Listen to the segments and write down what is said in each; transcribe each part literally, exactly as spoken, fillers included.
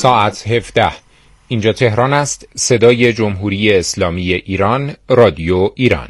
ساعت هفده. اینجا تهران است. صدای جمهوری اسلامی ایران، رادیو ایران.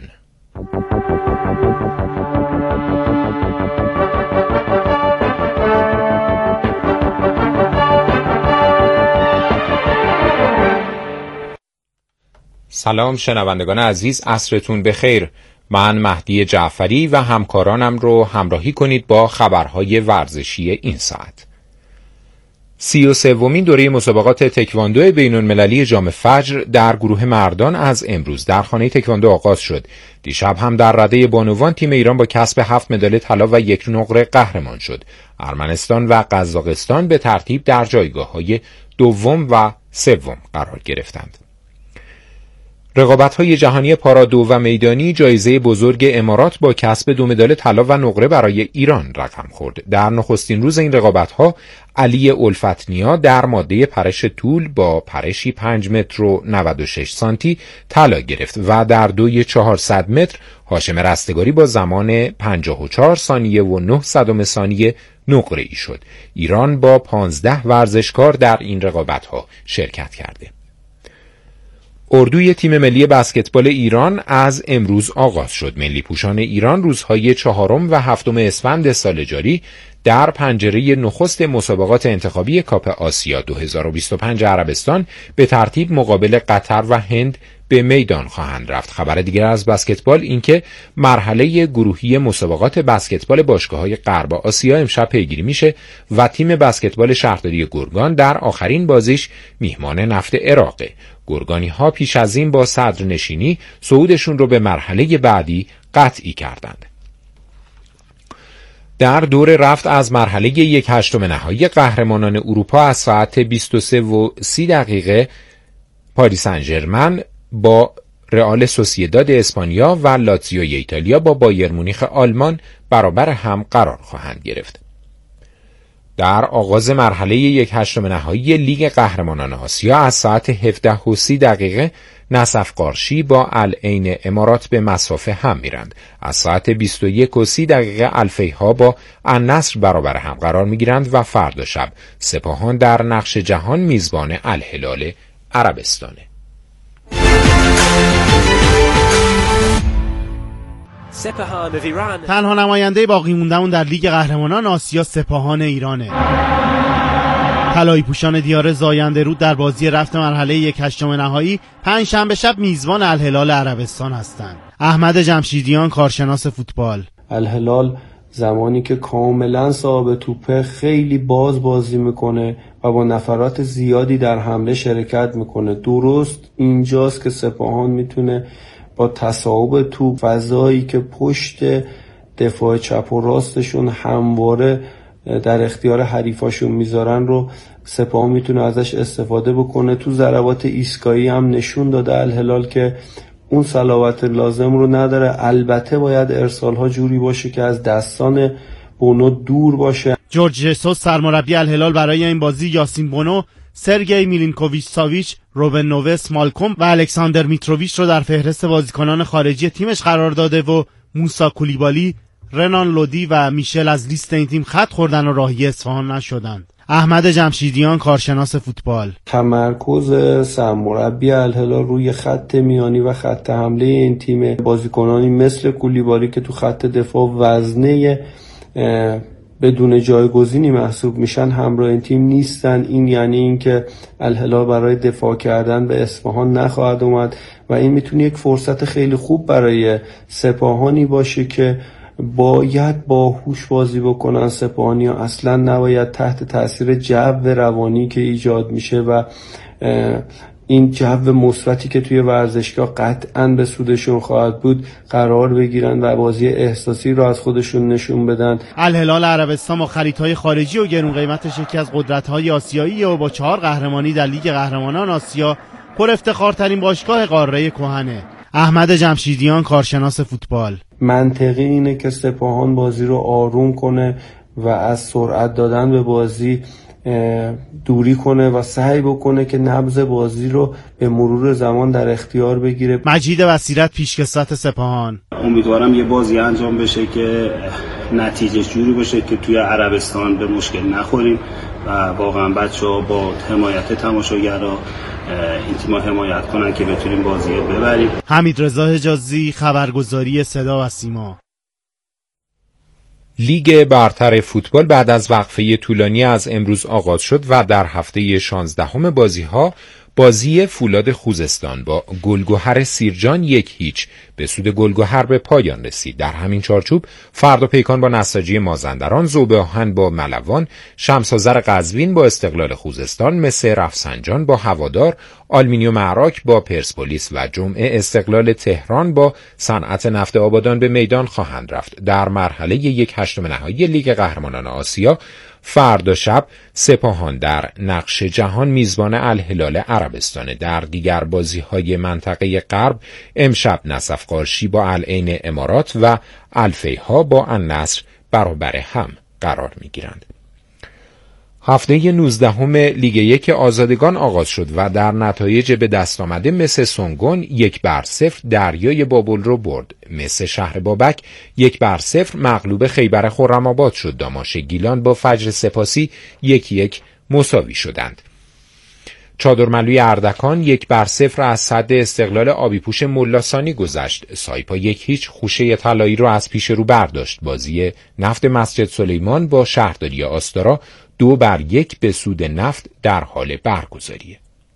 سلام شنوندگان عزیز، عصرتون بخیر. من مهدی جعفری و همکارانم رو همراهی کنید با خبرهای ورزشی این ساعت. سی و سومین دوره مسابقات تکواندو بین المللی جام فجر در گروه مردان از امروز در خانه تکواندو آغاز شد. دیشب هم در رده بانوان تیم ایران با کسب هفت مدال طلا و یک نقره قهرمان شد. ارمنستان و قزاقستان به ترتیب در جایگاه‌های دوم و سوم قرار گرفتند. رقابت‌های جهانی پارادو و میدانی جایزه بزرگ امارات با کسب دو مدال طلا و نقره برای ایران رقم خورد. در نخستین روز این رقابت‌ها علی الفتنیا در ماده پرش طول با پرشی پنج متر و نود و شش سانتی طلا گرفت و در دوی چهارصد متر هاشم رستگاری با زمان پنجاه و چهار ثانیه و نه صدم ثانیه نقره ای شد. ایران با پانزده ورزشکار در این رقابت‌ها شرکت کرده. اردوی تیم ملی بسکتبال ایران از امروز آغاز شد. ملی پوشان ایران روزهای چهارم و هفتم اسفند سال جاری در پنجره نخست مسابقات انتخابی کاپ آسیا دو هزار و بیست و پنج عربستان به ترتیب مقابل قطر و هند به میدان خواهند رفت. خبر دیگر از بسکتبال اینکه مرحله گروهی مسابقات بسکتبال باشگاه‌های غرب آسیا امشب پیگیری میشه و تیم بسکتبال شهرداری گرگان در آخرین بازیش میهمان نفت عراقه. گرگانی ها پیش از این با صدرنشینی صعودشون رو به مرحله بعدی قطعی کردند. در دور رفت از مرحله یک هشتم نهایی قهرمانان اروپا از ساعت بیست و سه و سی دقیقه پاریس سن ژرمن با رئال سوسییداد اسپانیا و لاتزیوی ایتالیا با بایر مونیخ آلمان برابر هم قرار خواهند گرفت. در آغاز مرحله یک هشتم نهایی لیگ قهرمانان آسیا از ساعت هفده و سی دقیقه نصف قارشی با العین امارات به مصافه هم میرند. از ساعت بیست و یک و سی دقیقه الفیها با النصر برابر هم قرار میگیرند و فردا شب سپاهان در نقش جهان میزبان الهلال عربستانه. تنها نماینده باقی مونده‌مون در لیگ قهرمانان آسیا سپاهان ایرانه. طلایی پوشان دیار زاینده رود در بازی رفت مرحله یک هشتم نهایی پنج شنبه شب میزبان الهلال عربستان هستند. احمد جمشیدیان کارشناس فوتبال: الهلال زمانی که کاملا صاحب توپه خیلی باز بازی میکنه و با نفرات زیادی در حمله شرکت میکنه. درست اینجاست که سپاهان میتونه با تصاحب توپ فضایی که پشت دفاع چپ و راستشون همواره در اختیار حریفاشون میذارن رو سپاهان میتونه ازش استفاده بکنه. تو ضربات ایستگاهی هم نشون داده الهلال که اون صلابت لازم رو نداره. البته باید ارسالها جوری باشه که از دستان بونو دور باشه. جورج ژسوس سرمربی الهلال برای این بازی یاسین بونو، سرگئی میلینکوویچ ساویچ، روبن نووس، مالکوم و الکساندر میتروویچ رو در فهرست بازیکنان خارجی تیمش قرار داده و موسا کولیبالی، رنان لودی و میشل از لیست این تیم خط خوردن و راهی اصفهان نشدند. احمد جمشیدیان کارشناس فوتبال: تمرکز سرمربی الهلال روی خط میانی و خط حمله این تیم، بازیکنانی مثل کولیبالی که تو خط دفاع وزنه بدون جایگزینی محسوب میشن همراه این تیم نیستن. این یعنی این که الهلال برای دفاع کردن به اصفهان نخواهد اومد و این میتونه یک فرصت خیلی خوب برای سپاهانی باشه که باید با هوش بازی بکنن. سپاهانی ها اصلا نباید تحت تاثیر جو روانی که ایجاد میشه و این جو مثبتی که توی ورزشگاه قطعاً به سودشون خواهد بود قرار بگیرن و بازی احساسی رو از خودشون نشون بدن. الهلال عربستان با خریدهای خارجی و گرون قیمتش یکی از قدرت‌های آسیایی و با چهار قهرمانی در لیگ قهرمانان آسیا پر افتخارترین باشگاه قاره کهنه. احمد جمشیدیان کارشناس فوتبال: منطقی اینه که سپاهان بازی رو آروم کنه و از سرعت دادن به بازی دوری کنه و سعی بکنه که نبض بازی رو به مرور زمان در اختیار بگیره. مجید بصیرت پیشکسوت سپاهان: امیدوارم یه بازی انجام بشه که نتیجه جوری باشه که توی عربستان به مشکل نخوریم و واقعا بچه‌ها با حمایت تماشاگرها این تیم‌ها حمایت کنن که بتونیم بازی ببریم. حمیدرضا حجازی، خبرگزاری صدا و سیما. لیگ برتر فوتبال بعد از وقفه طولانی از امروز آغاز شد و در هفته شانزدهم بازی‌ها بازی فولاد خوزستان با گلگهر سیرجان یک هیچ به سود گلگهر به پایان رسید. در همین چارچوب فردا پیکان با نساجی مازندران، ذوب آهن با ملوان، شمس آذر قزوین با استقلال خوزستان، مس رفسنجان با هوادار، آلومینیوم عراق با پرسپولیس و جمعه استقلال تهران با صنعت نفت آبادان به میدان خواهند رفت. در مرحله یک هشتم نهایی لیگ قهرمانان آسیا فردا شب سپاهان در نقش جهان میزبان الهلال عربستان. در دیگر بازی‌های منطقه غرب امشب نصف قارشی با العین امارات و الفیها با النصر برابر هم قرار می‌گیرند. هفته نوزدهم لیگ یک آزادگان آغاز شد و در نتایج به دست آمده مس سونگون یک بر صفر دریای بابل رو برد. مس شهر بابک یک بر صفر مغلوب خیبر خرم‌آباد شد. داماش گیلان با فجر سپاسی یک یک مساوی شدند. چادرملوی اردکان یک بر صفر از صد استقلال آبیپوش ملاسانی گذشت. سایپا یک هیچ خوشه طلایی رو از پیش رو برداشت. بازی نفت مسجد سلیمان با شهرداری آستارا دو بر یک به سود نفت در حال برگزاریه.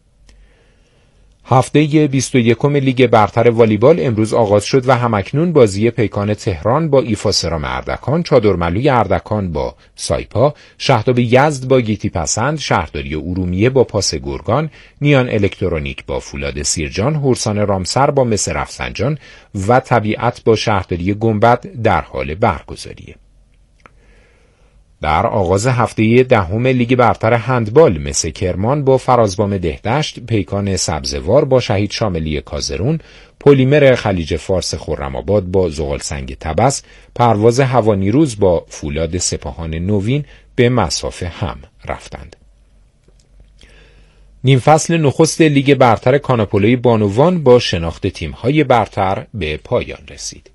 هفته بیست و یکم لیگ برتر والیبال امروز آغاز شد و همکنون بازی پیکان تهران با ایفا سرام اردکان، چادرملوی اردکان با سایپا، شهداب یزد با گیتی پسند، شهرداری ارومیه با پاس گرگان، نیان الکترونیک با فولاد سیرجان، هورسان رامسر با مس رفسنجان و طبیعت با شهرداری گنبد در حال برگزاریه. در آغاز هفته دهم لیگ برتر هندبال مس کرمان با فرازبام دهدشت، پیکان سبزوار با شهید شاملی کازرون، پلیمر خلیج فارس خرم‌آباد با زغالسنگ طبس، پرواز هوانیروز با فولاد سپاهان نوین به مصاف هم رفتند. نیم فصل نخست لیگ برتر کاناپولوی بانوان با شناخت تیم‌های برتر به پایان رسید.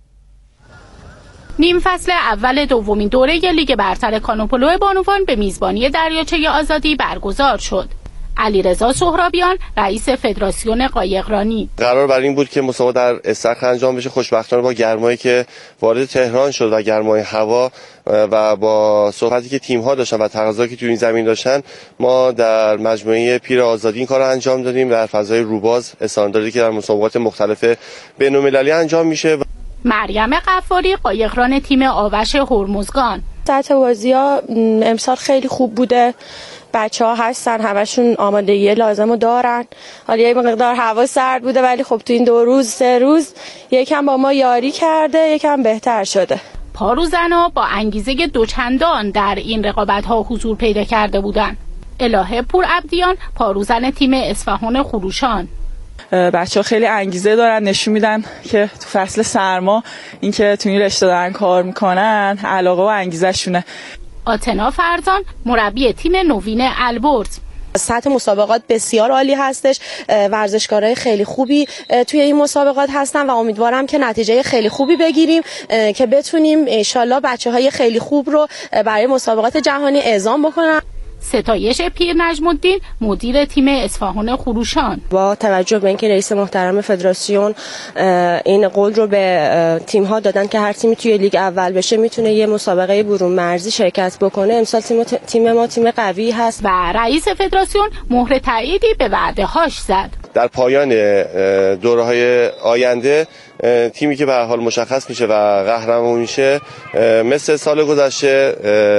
نیم فصل اول دومین دوره لیگ برتر کانوپولو بانوان به میزبانی دریاچه آزادی برگزار شد. علیرضا سهرابیان، رئیس فدراسیون قایقرانی: قرار بر این بود که مسابقه در استخر انجام بشه. خوشبختانه با گرمایی که وارد تهران شد و گرمای هوا و با صحبتی که تیم‌ها داشتن و تقاضایی که توی این زمین داشتن، ما در مجموعه پیر آزادی این کارو انجام دادیم در فضای روباز، استانداردی که در مسابقات مختلف بین‌المللی انجام میشه. مریم قفاری، قایقران تیم آوش هرمزگان: سطح بازی‌ها امسال خیلی خوب بوده، بچه‌ها هستن، همشون آمادگی لازمو دارن. حالا یه مقدار هوا سرد بوده ولی خب تو این دو روز سه روز یکم با ما یاری کرده، یکم بهتر شده. پاروزنا با انگیزه دوچندان در این رقابت‌ها حضور پیدا کرده بودند. الهه پور عبدیان، پاروزن تیم اصفهان خروشان: بچه‌ها خیلی انگیزه دارن، نشون میدن که تو فصل سرما اینکه تو این رشته دارن کار میکنن، علاقه و انگیزه شونه. آتنا فرزان، مربی تیم نوین البرز: سطح مسابقات بسیار عالی هستش، ورزشکارای خیلی خوبی توی این مسابقات هستن و امیدوارم که نتیجه خیلی خوبی بگیریم که بتونیم انشالله بچه‌های خیلی خوب رو برای مسابقات جهانی اعزام بکنن. ستایش پیر نجم‌الدین، مدیر تیم اصفهان خروشان: با توجه به اینکه رئیس محترم فدراسیون این قول رو به تیم‌ها دادن که هر تیمی توی لیگ اول بشه میتونه یه مسابقه برون مرزی شرکت بکنه، امسال تیم تیم ما تیم قوی هست. و رئیس فدراسیون مهر تاییدی به وعده‌هاش زد. در پایان دوره‌های آینده تیمی که به هر حال مشخص میشه و قهرمان میشه مثل سال گذشته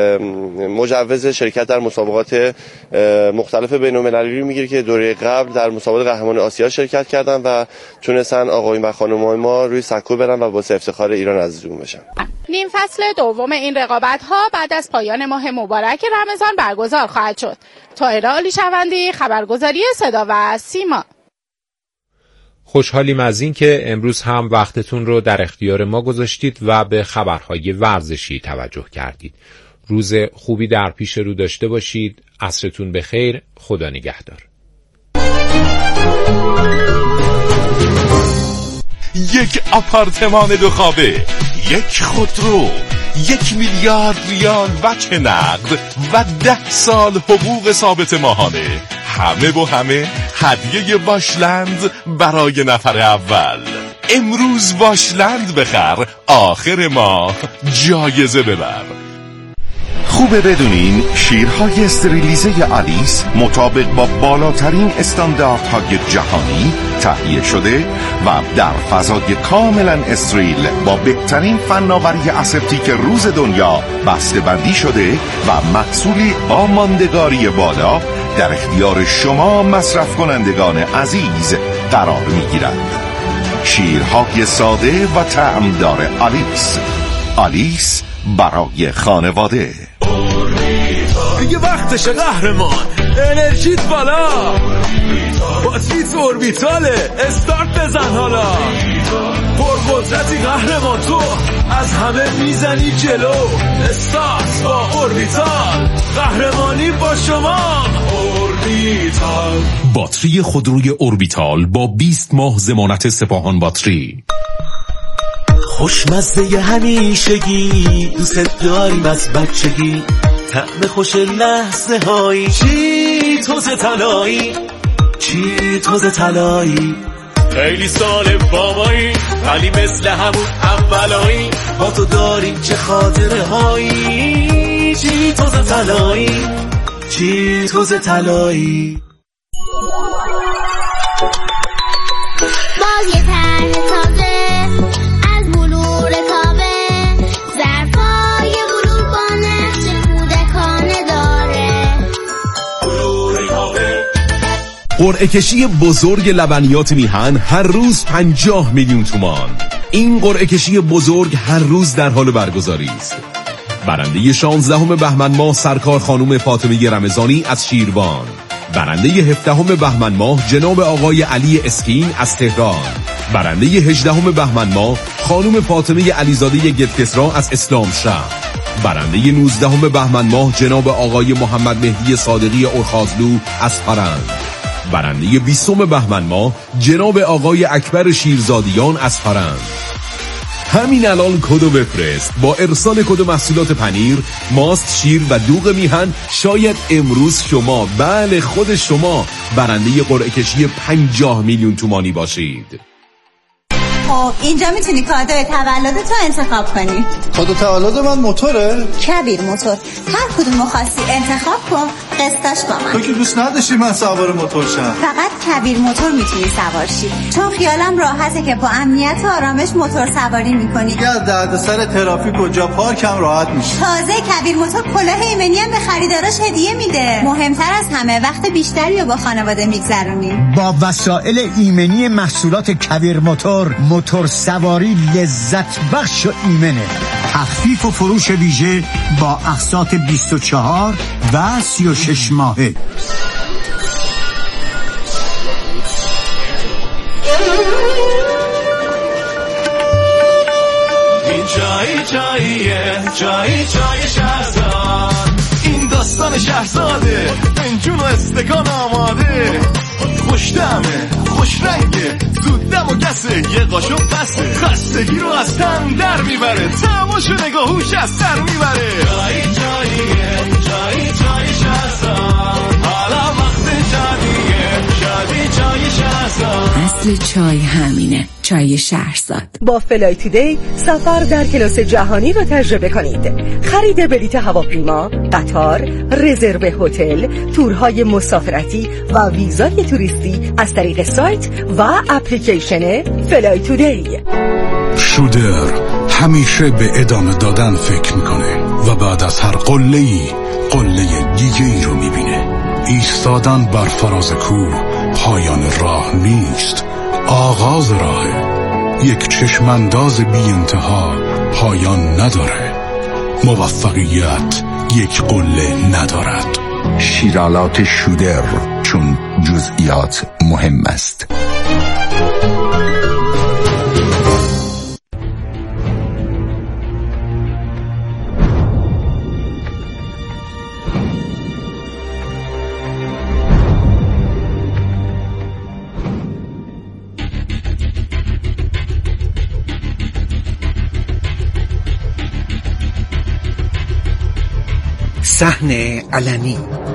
مجوز شرکت در مسابقات مختلف بین‌المللی میگیره که دوره قبل در مسابقات قهرمان آسیا شرکت کردن و تونستن آقایون و خانم‌های ما روی سکو برن و باعث افتخار ایران عزیزمون بشن. نیم فصل دوم این رقابت‌ها بعد از پایان ماه مبارک رمضان برگزار خواهد شد. طاهره عالیشوندی، خبرگزاری صدا و سیما. خوشحالیم از این که امروز هم وقتتون رو در اختیار ما گذاشتید و به خبرهای ورزشی توجه کردید. روز خوبی در پیش رو داشته باشید. عصرتون بخیر. خدا نگهدار. یک آپارتمان دو خوابه، یک خودرو، یک میلیارد ریال وجه نقد و ده سال حقوق ثابت ماهانه. همه و همه هدیه واشلند برای نفر اول. امروز واشلند بخر، آخر ماه جایزه ببر. خوبه بدونین شیرهای استریلیزه آلیس مطابق با بالاترین استانداردهای جهانی تهیه شده و در فضای کاملا استریل با بهترین فناوری اسپتیک روز دنیا بسته بندی شده و محصولی با ماندگاری بالا در اختیار شما مصرف کنندگان عزیز قرار میگیرد. شیرهای ساده و طعمدار آلیس. آلیس برای خانواده. دیگه وقتش قهرمان، انرژیت بالا، باتریت اوربیتاله، استارت بزن حالا. پرقدرتی قهرمان، تو از همه میزنی جلو. استارت با اوربیتال، قهرمانی با شما. اوربیتال، باتری خودروی اوربیتال با بیست ماه ضمانت سپاهان باتری. خوشمزه همیشگی، دوست داریم از بچگی، طعم خوش لحظه هایی، چی توز طلایی، چی توز طلایی. خیلی سال بابایی، ولی مثل همون اولایی، با تو داریم چه خاطره هایی، چی توز طلایی، چی توز طلایی. باز یه طرح تازه از بلور کاوه، ظرفای بلور با نقش کودکانه داره. بلور کاوه، قرعه کشی بزرگ لبنیات میهن هر روز پنجاه میلیون تومان. این قرعه کشی بزرگ هر روز در حال برگزاری است. برنده شانزدهم بهمن ماه سرکار خانم فاطمه رمضانی از شیروان. برنده هفدهم بهمن ماه جناب آقای علی اسکین از تهران. برنده هجدهم بهمن ماه خانم فاطمه علیزاده گدکسرا از اسلام شهر. برنده نوزدهم بهمن ماه جناب آقای محمد مهدی صادقی اورخازلو از فرنگ. برنده بیستم بهمن ماه جناب آقای اکبر شیرزادیان از فرنگ. همین الان کدو بفرست. با ارسال کد محصولات پنیر، ماست، شیر و دوغ میهن شاید امروز شما، بله خود شما، برنده قرعه کشی پنجاه میلیون تومانی باشید. خب اینجا میتونی کادوی تولد تو انتخاب کنی. کادو تولد من موتوره؟ کبیر موتور. هر کدومو خواستی انتخاب کن، قسطاش با من. تو که دوست نداشتی من سوار موتور شم. فقط کبیر موتور میتونی سوار شی، چون خیالم راحته که با امنیت و آرامش موتور سواری میکنی. دیگه از دردسر ترافیک و جا پارکم راحت میشی. تازه کبیر موتور کلاه ایمنی هم به خریداراش هدیه میده. مهمتر از همه وقت بیشتری رو با خانواده میگذرونی. با وسایل ایمنی محصولات کبیر موتور، موتور سواری لذت بخش و ایمنه. تخفیف و فروش ویژه با اقساط بیست و چهار و سی و شش ماهه. این جایی جاییه، جایی جای شهرزاد. این داستان شهرزاده، فنجون و استکان آماده. خوش دمه، خوش رنگه، زود دم و کسه، یه قاشق بسه، خستگی رو از تن در میبره، تماش و نگاهوش از سر میبره. جایی جاییه، جایی جای شهرزاد، حالا وقت جادیه، جادی جای شهرزاد. اصل چای همینه، چای شهرزاد. با فلای تودی سفر در کلاس جهانی را تجربه کنید. خرید بلیط هواپیما، قطار، رزرو هتل، تورهای مسافرتی و ویزای توریستی از طریق سایت و اپلیکیشن فلای تودی. شودر همیشه به ادامه دادن فکر میکنه و بعد از هر قله‌ای قله دیگه ای رو میبینه. ایستادن بر فراز کوه پایان راه نیست، آغاز راهه. یک چشمانداز بی انتها پایان نداره. موفقیت یک قله ندارد. شیرالات شودر، چون جزئیات مهم است. صحن علنی.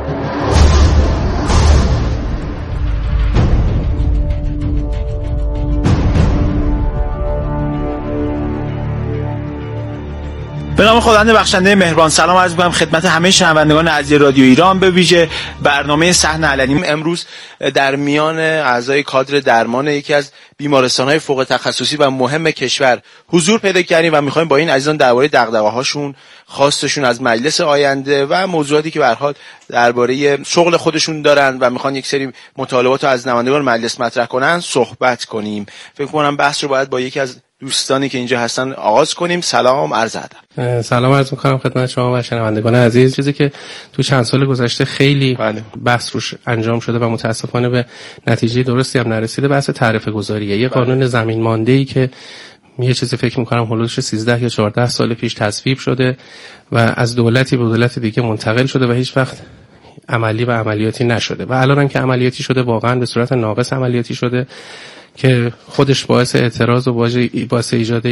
به نام خداوند بخشنده مهربان سلام عرض می‌کنم خدمت همه شنوندگان عزیز رادیو ایران، به ویژه برنامه صحن علنی. امروز در میان اعضای کادر درمان یکی از بیمارستان‌های فوق تخصصی و مهم کشور حضور پیدا کردیم و می‌خوایم با این عزیزان درباره دغدغه‌هاشون، خواستشون از مجلس آینده و موضوعاتی که به هر حال درباره شغل خودشون دارن و میخوان یک سری مطالبات رو از نمایندگان مجلس مطرح کنن صحبت کنیم. فکر کنم بحث رو باید با یکی از دوستانی که اینجا هستن آغاز کنیم. سلام، عرض ادب. سلام عرض می‌کنم خدمت شما و شنوندگان عزیز. چیزی که تو چند سال گذشته خیلی بله. بحث روش انجام شده و متاسفانه به نتیجه درستی هم نرسیده، بحث تعرفه گذاریه. یه قانون بله. زمین مانده‌ای که یه چیزی فکر می‌کنم حدودش سیزده یا چهارده سال پیش تصویب شده و از دولتی به دولت دیگه منتقل شده و هیچ وقت عملی و عملیاتی نشده و الان هم که عملیاتی شده واقعا به صورت ناقص عملیاتی شده که خودش باعث اعتراض و باعث ایجاد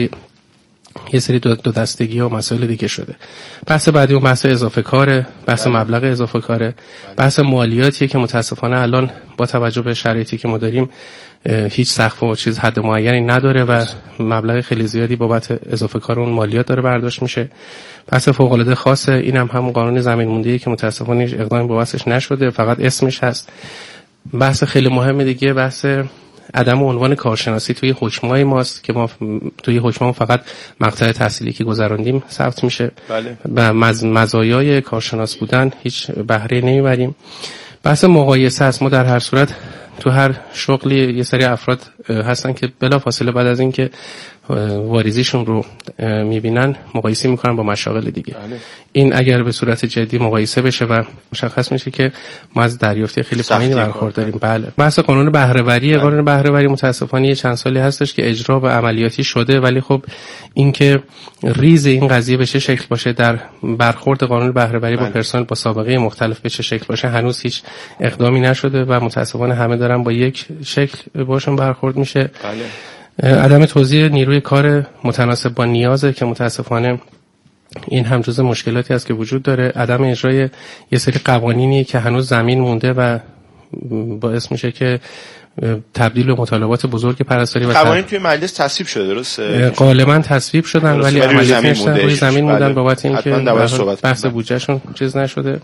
یه سری دو, دو دستگی و مسائل دیگه شده. بحث بعدی اون بحث اضافه کاره، بحث مبلغ اضافه کاره، بحث مالیاتیه که متاسفانه الان با توجه به شرایطی که ما داریم هیچ سقف و چیز حد معینی نداره و مبلغ خیلی زیادی بابت اضافه کار اون مالیات داره برداشت میشه. بحث فوق العاده خاصه، این هم همون قانون زمین مونده‌ای که متاسفانه هیچ اقدامی بابتش نشده، فقط اسمش هست. بحث خیلی مهم دیگه بحث عدم عنوان کارشناسی توی حکمای ماست که ما توی حکممون فقط مقطع تحصیلی که گذراندیم ثبت میشه بله. و مز... مزایای کارشناس بودن هیچ بهره نمیبریم. بحث مقایسه است. ما در هر صورت تو هر شغلی یه سری افراد هستن که بلافاصله بعد از اینکه واریزیشون رو میبینن مقایسه میکنن با مشاغل دیگه بله. این اگر به صورت جدی مقایسه بشه و مشخص میشه که ما از دریافتی خیلی پایینی برخورداریم. بله. بحث قانون بهره‌وری بله. قانون بهره‌وری متاسفانه یه چند سالی هستش که اجرا و عملیاتی شده، ولی خب اینکه ریز این قضیه به چه شکل باشه در برخورد قانون بهره‌وری بله. با پرسنل با سابقه مختلف به چه شکل باشه هنوز هیچ اقدامی نشده و متاسفانه همه دارن با یک شکل باشون برخورد میشه. بله. عدم توزیع نیروی کار متناسب با نیازه که متاسفانه این هم جزء مشکلاتی است که وجود داره. عدم اجرای یه سری قوانینی که هنوز زمین مونده و باعث میشه که تبدیل به مطالبات بزرگ پرستاری و قوانین توی مجلس تصویب شده درسته؟ غالبا تصویب شدن ولی عملیاتی نشدن، روی زمین موندن بابت اینکه بحث بودجهشون چیز نشده.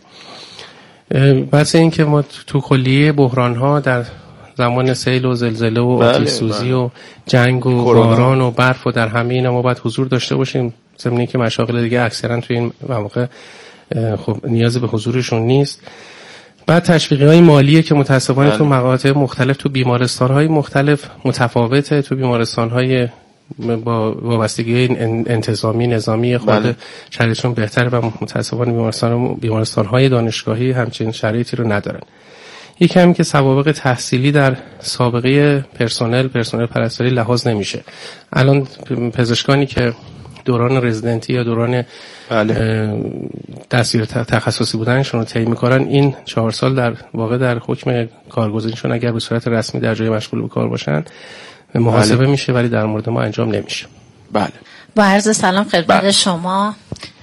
بحث این که ما تو کلیه بحران‌ها در زمان سیل و زلزله و آتش سوزی و جنگ و باران و برف و در همه اینا ما باید حضور داشته باشیم، ضمن که مشاغل دیگه اکثرا توی این مواقع خب نیاز به حضورشون نیست. بعد تشویق‌های مالیه که متاسفانه تو مقاطع مختلف تو بیمارستان‌های مختلف متفاوته، تو بیمارستان‌های با وابستگی انتظامی نظامی خود شرایطشون بهتره و متاسفانه بیمارستان بیمارستان‌های دانشگاهی همچین شرایطی رو ندارن. یکی هم که سوابق تحصیلی در سابقه پرسنل پرسنل پرستاری لحاظ نمیشه. الان پزشکانی که دوران رزیدنتی یا دوران بله. دستیار تخصصی بودنشون رو طی می‌کنن این چهار سال در واقع در حکم کارگزینشون اگر به صورت رسمی در جای مشغول به کار باشن محاسبه بله. میشه، ولی در مورد ما انجام نمیشه. بله. با عرض سلام خدمت بله. شما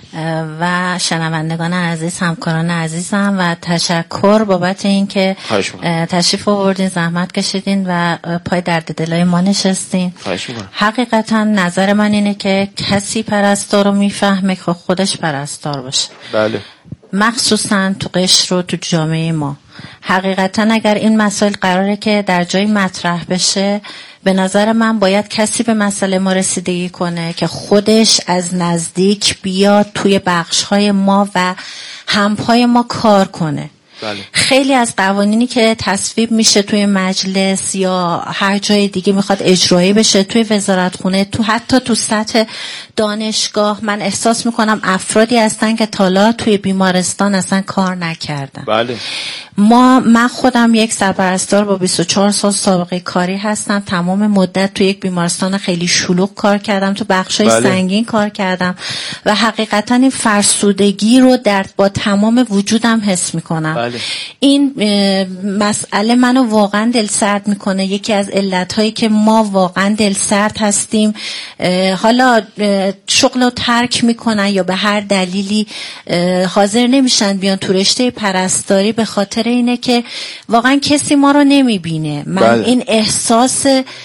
و شنوندگان عزیز، همکاران عزیزم و تشکر بابت اینکه تشریف آوردین، زحمت کشیدین و پای درد دلای ما نشستین. حقیقتا نظر من اینه که کسی پرستار رو میفهمه که خودش پرستار باشه. بله. مخصوصا تو قشر رو تو جامعه ما حقیقتا اگر این مسائل قراره که در جای مطرح بشه، به نظر من باید کسی به مسئله ما رسیدگی کنه که خودش از نزدیک بیاد توی بخش‌های ما و همپای ما کار کنه. بله. خیلی از قوانینی که تصویب میشه توی مجلس یا هر جای دیگه میخواد اجرایی بشه توی وزارتخونه، تو حتی تو سطح دانشگاه، من احساس میکنم افرادی هستن که تالا توی بیمارستان اصلا کار نکردن. بله. ما من خودم یک سرپرستار با بیست و چهار سال سابقه کاری هستم. تمام مدت توی یک بیمارستان خیلی شلوغ کار کردم، تو بخشای بله. سنگین کار کردم و حقیقتا این فرسودگی رو در با تمام وجودم حس میکنم. بله. این مسئله منو واقعا دلسرد میکنه. یکی از علتهایی که ما واقعا دلسرد هستیم، حالا شغل رو ترک میکنن یا به هر دلیلی حاضر نمیشن بیان تو رشته پرستاری، به خاطر اینه که واقعا کسی ما رو نمیبینه. من بله. این احساس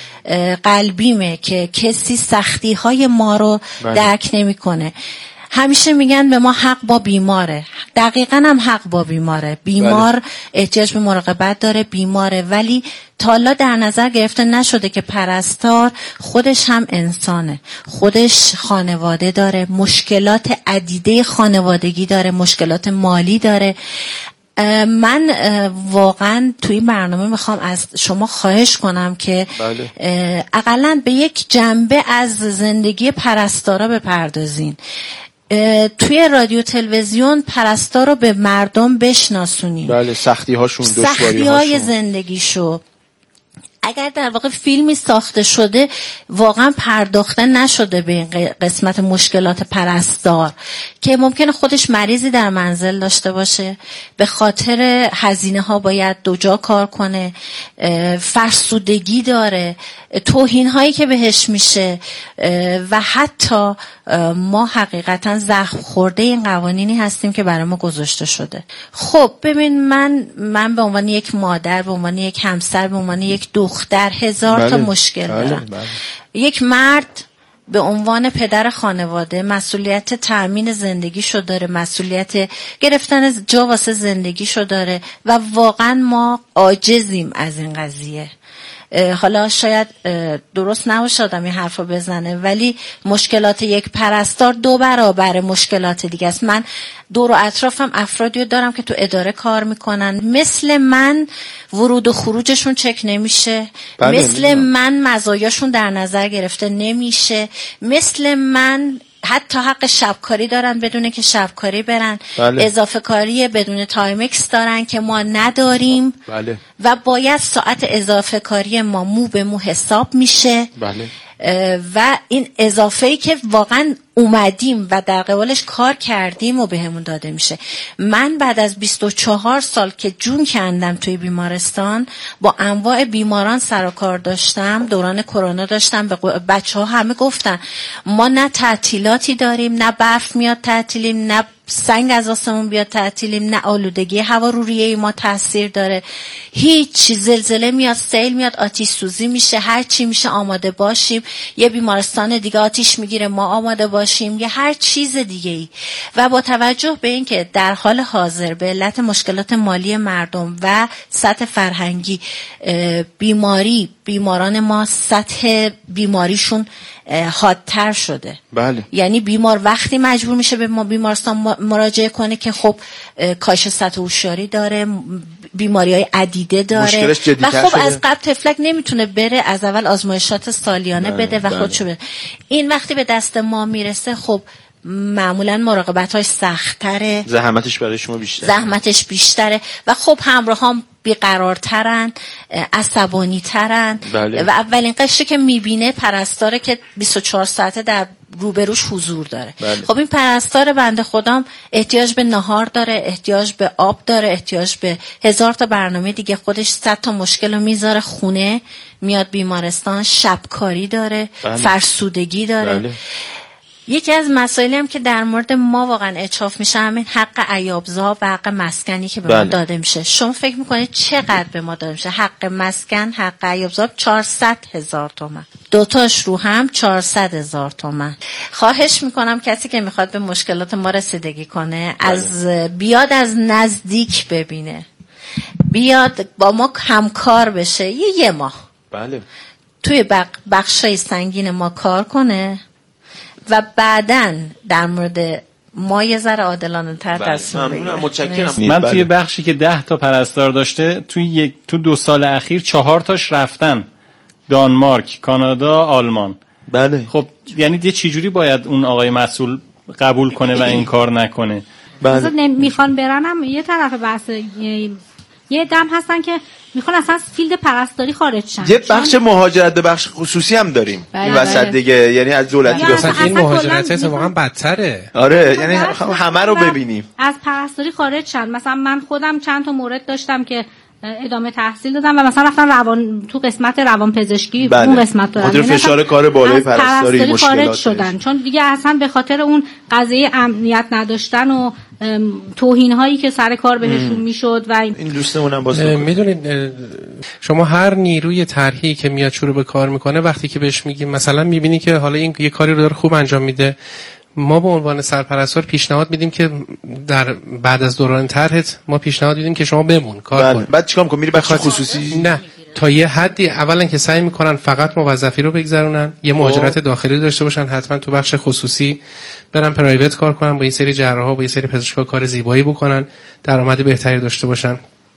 قلبیمه که کسی سختی های ما رو بله. درک نمیکنه. همیشه میگن به ما حق با بیماره، دقیقاً هم حق با بیماره. بیمار بله. احتیاج به مراقبت داره، بیماره، ولی تا حالا در نظر گرفته نشده که پرستار خودش هم انسانه، خودش خانواده داره، مشکلات عدیده خانوادگی داره، مشکلات مالی داره. من واقعا توی این برنامه میخوام از شما خواهش کنم که بله. اقلاً به یک جنبه از زندگی پرستارا بپردازین. توی رادیو تلویزیون پرستار رو به مردم بشناسونین. بله، سختی هاشون، دشواری هاشون، سختی های زندگیشو. اگر در واقع فیلمی ساخته شده واقعا پرداخته نشده به این قسمت مشکلات پرستار که ممکنه خودش مریضی در منزل داشته باشه، به خاطر هزینه ها باید دو جا کار کنه، فرسودگی داره، توهین هایی که بهش میشه و حتی ما حقیقتا زخم خورده این قوانینی هستیم که برای ما گذاشته شده. خب ببین، من من به عنوان یک مادر، به عنوان یک همسر، به عنوان یک دختر هزار بله. تا مشکل بله. دارم. بله. یک مرد به عنوان پدر خانواده مسئولیت تأمین زندگیشو داره، مسئولیت گرفتن جا واسه زندگیشو داره و واقعا ما عاجزیم از این قضیه. حالا شاید درست نباشه آدم این حرفو بزنه، ولی مشکلات یک پرستار دو برابر مشکلات دیگه است. من دور و اطرافم افرادی دارم که تو اداره کار میکنن، مثل من ورود و خروجشون چک نمیشه، بله مثل میدونم. من مزایاشون در نظر گرفته نمیشه، مثل من حتی حق شبکاری دارن بدون که شبکاری برن، بله. اضافه کاری بدون تایمکس دارن که ما نداریم، بله. و باید ساعت اضافه کاری ما مو به مو حساب میشه، بله. و این اضافه‌ای که واقعا اومدیم و در قبالش کار کردیم و بهمون داده میشه. من بعد از بیست و چهار سال که جون کندم توی بیمارستان، با انواع بیماران سر و کار داشتم، دوران کرونا داشتم، به بچه ها همه گفتن ما نه تعطیلاتی داریم، نه برف میاد تعطیلیم، نه سنگ از آسمون بیاد تعطیلیم، نه آلودگی هوا رو ریه ما تاثیر داره، هیچ، زلزله میاد، سیل میاد، آتش سوزی میشه، هر چی میشه آماده باشیم، یه بیمارستان دیگه آتش میگیره ما آماده باشیم، یا هر چیز دیگه ای. و با توجه به این که در حال حاضر به علت مشکلات مالی مردم و سطح فرهنگی بیماری بیماران ما سطح بیماریشون حادتر شده، بله. یعنی بیمار وقتی مجبور میشه به ما بیمارستان مراجعه کنه که خب کاهش سطح هوشیاری داره، بیماری های عدیده داره و خب شده. از قبل تفلک نمیتونه بره، از اول آزمایشات سالیانه بله. بده و بله. خودشو بده. این وقتی به دست ما میرسه خب معمولا مراقبت های سخت‌تره، زحمتش برای شما بیشتره زحمتش بیشتره و خب همراهام بیقرارترن، عصبانی ترن، بله. و اولین قشری که میبینه پرستاره که بیست و چهار ساعته در روبروش حضور داره، بله. خب این پرستار بنده خودم احتیاج به نهار داره، احتیاج به آب داره، احتیاج به هزار تا برنامه دیگه، خودش صد تا مشکل رو میذاره خونه، میاد بیمارستان، شبکاری داره، بله. فرسودگی داره، بله. یکی از مسائلی هم که در مورد ما واقعا اچاف میشه همین حق عیابزا و حق مسکنی که به بله. ما داده میشه. شما فکر میکنید چقدر به ما داده میشه؟ حق مسکن، حق عیابزا چهارصد هزار تومان، دوتاش رو هم چهارصد هزار تومان. خواهش میکنم کسی که میخواد به مشکلات ما رسیدگی کنه بله. از بیاد از نزدیک ببینه، بیاد با ما همکار بشه، یه یه ماه بله. توی بخشای سنگین ما کار کنه و بعداً در مورد ما یه ذره عادلانه تر تصمیم بگیره. متشکرم. من توی بخشی که ده تا پرستار داشته، توی یک تو دو سال اخیر چهار تاش رفتن دانمارک، کانادا، آلمان. بله. خب یعنی یه چجوری باید اون آقای مسئول قبول کنه و این کار نکنه؟ بله. میخوان برنم یه طرف بحث، یه دم هستن که میخوان اصلا از فیلد پرستاری خارج شن. یه بخش مهاجرت به بخش خصوصی هم داریم این وسط دیگه، یعنی از دولتی اصلا این مهاجرت اتفاقا بدتره. آره یعنی همه رو ببینیم از پرستاری خارج شن. مثلا من خودم چند تا مورد داشتم که ادامه تحصیل دادم و مثلا رفتن روان تو قسمت روان پزشکی بله. اون قسمت دارن یعنی فشار کار بالای پرستاری خارج شدن چون دیگه اصلا به خاطر اون قضیه امنیت نداشتن و توهین هایی که سر کار بهشون میشد و این دوستمونم باز میدونید شما هر نیروی طرحی که میاد شروع به کار میکنه وقتی که بهش میگیم مثلا میبینی که حالا این یه کاری رو داره خوب انجام میده، ما به عنوان سرپرستار پیشنهاد میدیم که در بعد از دوران طرحت ما پیشنهاد میدیم که شما بمون کار کن. بعد چیکار میکنی؟ میری بخش خصوصی؟ نه تا یه حدی اولا که سعی میکنن فقط موظفی رو بگذرونن، یه مهاجرت داخلی داشته باشن، حتما تو بخش خصوصی برن پرایوت کار کنن، با این سری جراحا با این سری پزشکا کار زیبایی بکنن، درآمد بهتری داشته باشن.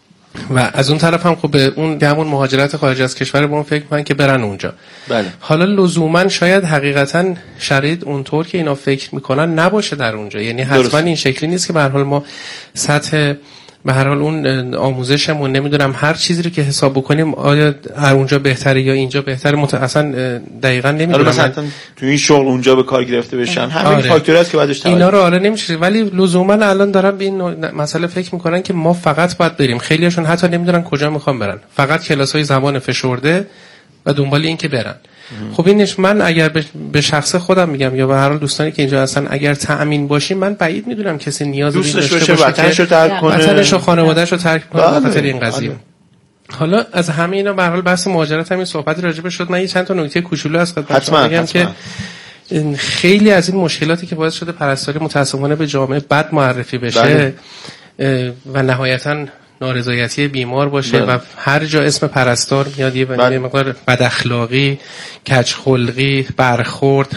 و از اون طرف هم خب به اون همون مهاجرت خارج از کشور به اون فکر کنن که برن اونجا. بله. حالا لزوما شاید حقیقتا شرایط اونطور که اینا فکر میکنن نباشه در اونجا، یعنی حتما این شکلی نیست که به هر حال ما سطح به هر حال اون آموزشمون نمیدونم هر چیزی رو که حساب بکنیم آیا هر اونجا بهتره یا اینجا بهتره مت... اصلا دقیقاً نمیدونم. مثلا تو این شغل اونجا به کار گرفته بشن همین آره. فاکتوری است که بعدش توجه اینا رو حالا نمیشه، ولی لزوما الان دارن به این مسئله فکر میکنن که ما فقط باید بریم. خیلیاشون حتی نمیدونن کجا میخوان برن، فقط کلاسای زبان فشرده و دنبال این که برن. خب اینش من اگر به شخص خودم میگم یا به هر حال دوستانی که اینجا هستن اگر تأمین باشیم من بعید میدونم کسی نیازی داشته باشه وطنشو ترک کنه، وطنشو خانواده‌شو ترک کنه به خاطر این قضیه. حالا از همه اینا به هر حال بحث مهاجرت همین صحبت راجع شد. من یه چند تا نکته کوچولو از خدمتتون میگم که خیلی از این مشکلاتی که باعث شده پرستاری متأسفانه به جامعه بد معرفی بشه و نهایتاً نارضایتی بیمار باشه بله. و هر جا اسم پرستار میاد یه بله. مقدار بد اخلاقی، کج خلقی، برخورد،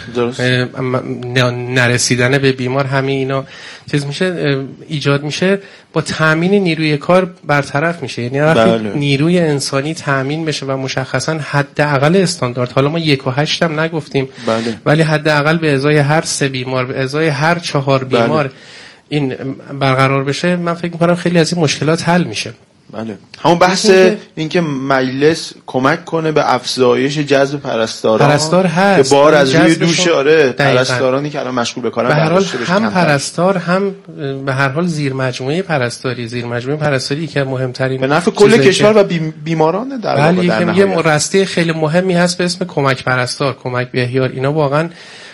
نرسیدن به بیمار، همه اینا چیز میشه ایجاد میشه، با تامین نیروی کار برطرف میشه. یعنی وقتی بله. نیروی انسانی تامین بشه و مشخصا حداقل استاندارد، حالا ما یک و هشت هم نگفتیم بله. ولی حداقل به ازای هر سه بیمار، به ازای هر چهار بیمار بله. این برقرار بشه، من فکر می‌کنم خیلی از این مشکلات حل میشه. بله. همون بحث این که مجلس کمک کنه به افزایش جذب پرستاران، پرستار هست که بار از روی دوش آره پرستارانی که الان مشغول به کارن به هر حال هم پرستار هم به هر حال زیر مجموعه پرستاری زیر مجموعه پرستاری که مهمترین به نفع کل کشور و بیماران در واقع در یه راسته خیلی مهمی هست به اسم کمک پرستار، کمک به احیار. اینا واقعا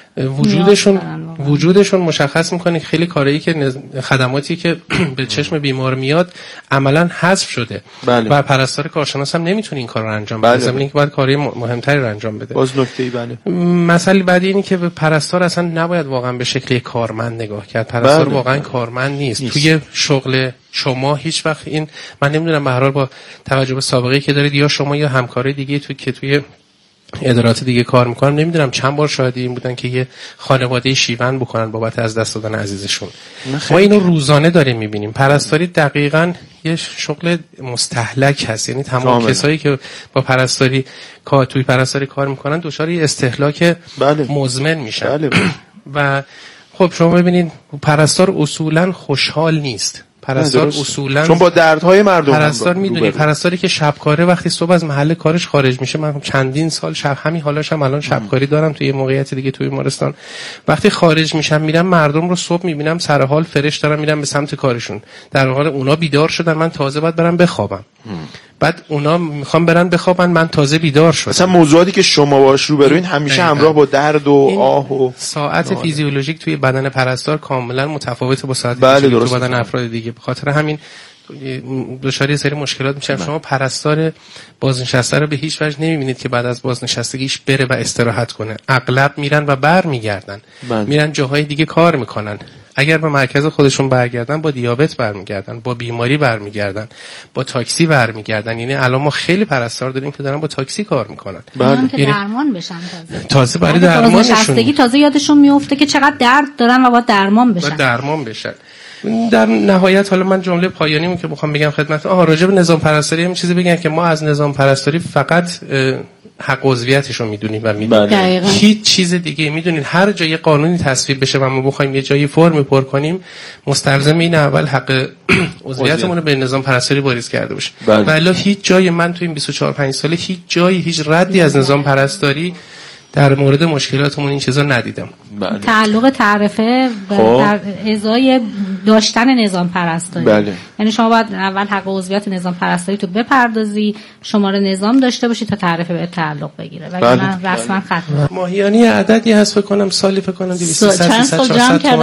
وجودشون وجودشون مشخص میکنه که خیلی کاری که خدماتی که به چشم بیمار میاد عملا حذف شده بله. و پرستار کارشناس هم نمیتونه این کار رو انجام بده، ضمن اینکه باید کاری مهمتری رو انجام بده. باز نکته‌ای بله. مسئله بعدی اینه که پرستار اصلا نباید واقعا به شکل کارمند نگاه کرد. پرستار بله. واقعا کارمند نیست. نیست توی شغل شما هیچ وقت این من نمیدونم به هر حال با توجه به سابقه‌ای که دارید یا شما یا همکارای دیگه تو که توی ادارات دیگه کار میکنم نمیدونم چند بار شاهد این بودن که یه خانواده شیون بکنن بابت از دست دادن عزیزشون. ما اینو روزانه داریم میبینیم. پرستاری دقیقاً یه شغل مستهلک هست، یعنی تمام کسایی که با پرستاری کار توی پرستاری کار میکنن دچار استهلاک بله. مزمن میشن بله بله. و خب شما ببینید پرستار اصولاً خوشحال نیست. پرستار اصولاً چون با دردهای مردم پرستار میدونی پرستاری که شبکاره وقتی صبح از محل کارش خارج میشه، من چندین سال شب همین حالاش هم الان شبکاری دارم توی موقعیت دیگه توی بیمارستان، وقتی خارج میشم میرم مردم رو صبح میبینم سر حال فرش دارن میرن به سمت کارشون، در حال اونا بیدار شدن من تازه باید برم بخوابم. بعد اونا میخوام برن بخوابن من تازه بیدار شدم. مثلا موضوعاتی که شما باش روبروین همیشه همراه با درد و آه و ساعت آه. فیزیولوژیک توی بدن پرستار کاملا متفاوته با ساعت بله فیزیولوژیک توی بدن افراد دیگه. به خاطر همین دچار یه سری مشکلات میشه. شما پرستار بازنشسته رو به هیچ وجه نمیبینید که بعد از بازنشستگیش بره و استراحت کنه. اغلب میرن و برمیگردن، میرن جاهای دیگه کار میکنن. اگر به مرکز خودشون برگردن با دیابت برمیگردن، با بیماری برمیگردن، با تاکسی برمیگردن. یعنی الان ما خیلی پرستار داریم که دارن با تاکسی کار میکنن. یعنی که درمان بشن تازه. تازه برای درمانشون تازه یادشون میفته که چقدر درد دارن و باید درمان بشن. باید درمان بشن. در نهایت حالا من جمله پایانیمو که بخوام بگم خدمت آها راجع به نظام پرستاری هم چیزی بگم که ما از نظام پرستاری فقط حق عضویتش رو میدونیم و میدونیم. هیچ چیز دیگه میدونین هر جای قانونی تصویب بشه و ما بخوایم یه جایی فرم پر کنیم مستلزم این اول حق عضویتمون رو به نظام پرستاری واریز کرده باشه. ولی هیچ جای من تو این بیست و چهار پنج ساله هیچ جایی هیچ ردی از نظام پرستاری در مورد مشکلاتمون این چیزا ندیدم. بله. تعلق تعرفه در ازای داشتن نظام پرستاری. بله. یعنی شما باید اول حق عضویت نظام پرستاری تو بپردازی، شماره نظام داشته باشی تا تعرفه به تعلق بگیره. وگرنه بله. رسما ختم. ماهیانی عددی هست فکر کنم سالی فکر کنم دویست سیصد تومان